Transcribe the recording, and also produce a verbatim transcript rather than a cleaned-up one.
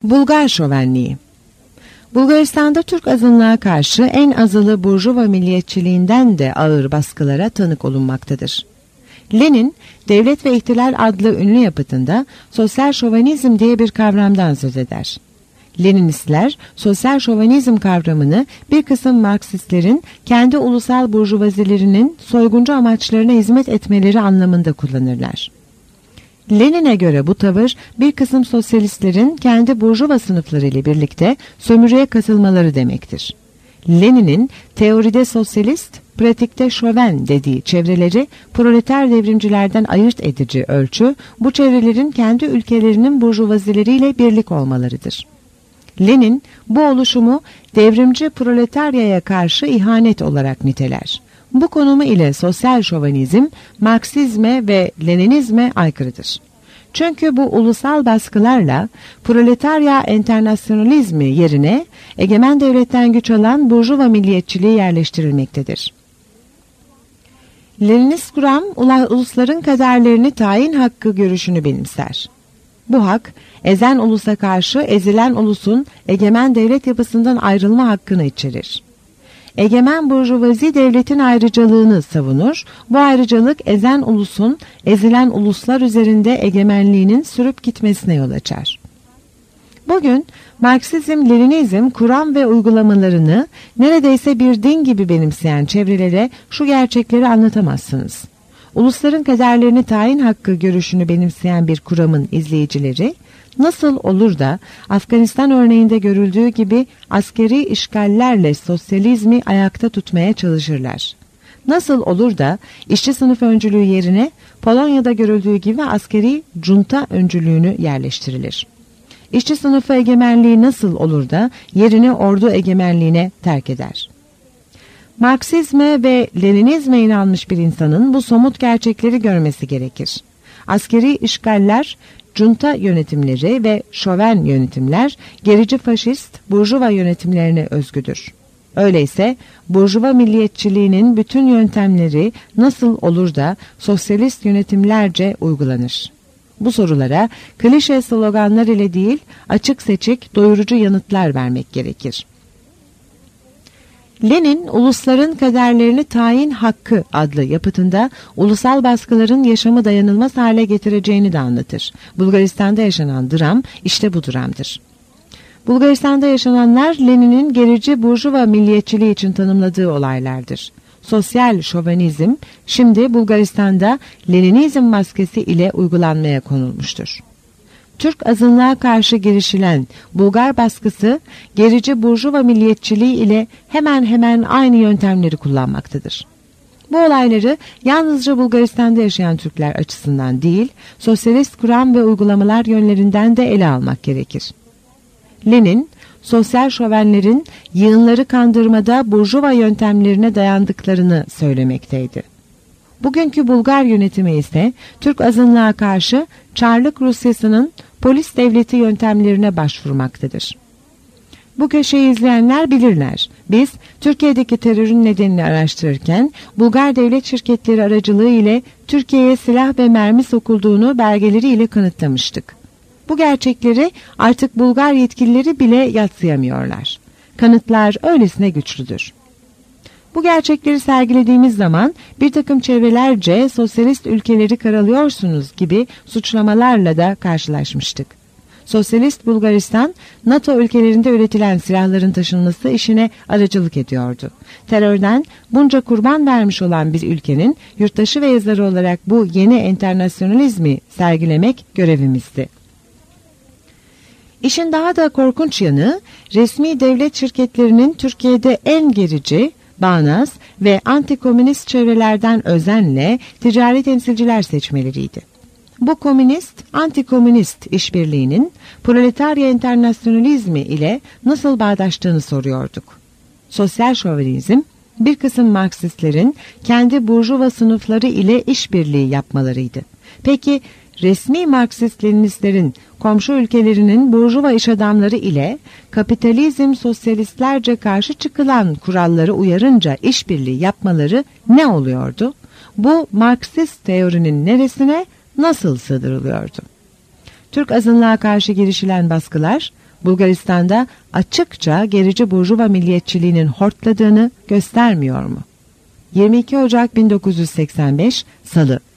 Bulgar şövenliği. Bulgaristan'da Türk azınlığa karşı en azılı burjuva milliyetçiliğinden de ağır baskılara tanık olunmaktadır. Lenin, Devlet ve İhtilal adlı ünlü yapıtında sosyal şövenizm diye bir kavramdan söz eder. Leninistler, sosyal şövenizm kavramını bir kısım Marksistlerin kendi ulusal burjuvazilerinin soyguncu amaçlarına hizmet etmeleri anlamında kullanırlar. Lenin'e göre bu tavır bir kısım sosyalistlerin kendi burjuva sınıfları ile birlikte sömürüye katılmaları demektir. Lenin'in teoride sosyalist, pratikte şöven dediği çevreleri proleter devrimcilerden ayırt edici ölçü bu çevrelerin kendi ülkelerinin burjuvazileriyle birlik olmalarıdır. Lenin bu oluşumu devrimci proletaryaya karşı ihanet olarak niteler. Bu konumu ile sosyal şövenizm, Marksizme ve Leninizme aykırıdır. Çünkü bu ulusal baskılarla proletarya enternasyonalizmi yerine egemen devletten güç alan burjuva milliyetçiliği yerleştirilmektedir. Leninist kuram, ulusların kaderlerini tayin hakkı görüşünü benimser. Bu hak, ezen ulusa karşı ezilen ulusun egemen devlet yapısından ayrılma hakkını içerir. Egemen burjuvazi devletin ayrıcalığını savunur, bu ayrıcalık ezen ulusun ezilen uluslar üzerinde egemenliğinin sürüp gitmesine yol açar. Bugün Marksizm-Leninizm kuram ve uygulamalarını neredeyse bir din gibi benimseyen çevrelere şu gerçekleri anlatamazsınız. Ulusların kaderlerini tayin hakkı görüşünü benimseyen bir kuramın izleyicileri, nasıl olur da Afganistan örneğinde görüldüğü gibi askeri işgallerle sosyalizmi ayakta tutmaya çalışırlar? Nasıl olur da işçi sınıf öncülüğü yerine Polonya'da görüldüğü gibi askeri junta öncülüğünü yerleştirilir? İşçi sınıfı egemenliği nasıl olur da yerini ordu egemenliğine terk eder? Marksizme ve Leninizme inanmış bir insanın bu somut gerçekleri görmesi gerekir. Askeri işgaller, junta yönetimleri ve şöven yönetimler gerici faşist, burjuva yönetimlerine özgüdür. Öyleyse burjuva milliyetçiliğinin bütün yöntemleri nasıl olur da sosyalist yönetimlerce uygulanır? Bu sorulara klişe sloganlar ile değil, açık seçik doyurucu yanıtlar vermek gerekir. Lenin, Ulusların Kaderlerini Tayin Hakkı adlı yapıtında ulusal baskıların yaşamı dayanılmaz hale getireceğini de anlatır. Bulgaristan'da yaşanan dram işte bu dramdır. Bulgaristan'da yaşananlar Lenin'in gerici burjuva milliyetçiliği için tanımladığı olaylardır. Sosyal şövenizm şimdi Bulgaristan'da Leninizm maskesi ile uygulanmaya konulmuştur. Türk azınlığa karşı girişilen Bulgar baskısı gerici burjuva milliyetçiliği ile hemen hemen aynı yöntemleri kullanmaktadır. Bu olayları yalnızca Bulgaristan'da yaşayan Türkler açısından değil, sosyalist kuram ve uygulamalar yönlerinden de ele almak gerekir. Lenin, sosyal şövenlerin yığınları kandırmada burjuva yöntemlerine dayandıklarını söylemekteydi. Bugünkü Bulgar yönetimi ise Türk azınlığa karşı Çarlık Rusyası'nın polis devleti yöntemlerine başvurmaktadır. Bu köşeyi izleyenler bilirler. Biz Türkiye'deki terörün nedenini araştırırken Bulgar devlet şirketleri aracılığı ile Türkiye'ye silah ve mermi sokulduğunu belgeleriyle kanıtlamıştık. Bu gerçekleri artık Bulgar yetkilileri bile yadsıyamıyorlar. Kanıtlar öylesine güçlüdür. Bu gerçekleri sergilediğimiz zaman bir takım çevrelerce sosyalist ülkeleri karalıyorsunuz gibi suçlamalarla da karşılaşmıştık. Sosyalist Bulgaristan, NATO ülkelerinde üretilen silahların taşınması işine aracılık ediyordu. Terörden bunca kurban vermiş olan bir ülkenin yurttaşı ve yazarı olarak bu yeni enternasyonalizmi sergilemek görevimizdi. İşin daha da korkunç yanı, resmi devlet şirketlerinin Türkiye'de en gerici, bağnaz ve antikomünist çevrelerden özenle ticari temsilciler seçmeleriydi. Bu komünist, antikomünist işbirliğinin proletarya enternasyonalizmi ile nasıl bağdaştığını soruyorduk. Sosyal şövenizm, bir kısım Marksistlerin kendi burjuva sınıfları ile işbirliği yapmalarıydı. Peki, resmi Marksist-Leninistlerin komşu ülkelerinin burjuva iş adamları ile kapitalizm sosyalistlerce karşı çıkılan kuralları uyarınca işbirliği yapmaları ne oluyordu? Bu Marksist teorinin neresine, nasıl sığdırılıyordu? Türk azınlığa karşı girişilen baskılar, Bulgaristan'da açıkça gerici burjuva milliyetçiliğinin hortladığını göstermiyor mu? yirmi iki Ocak bin dokuz yüz seksen beş Salı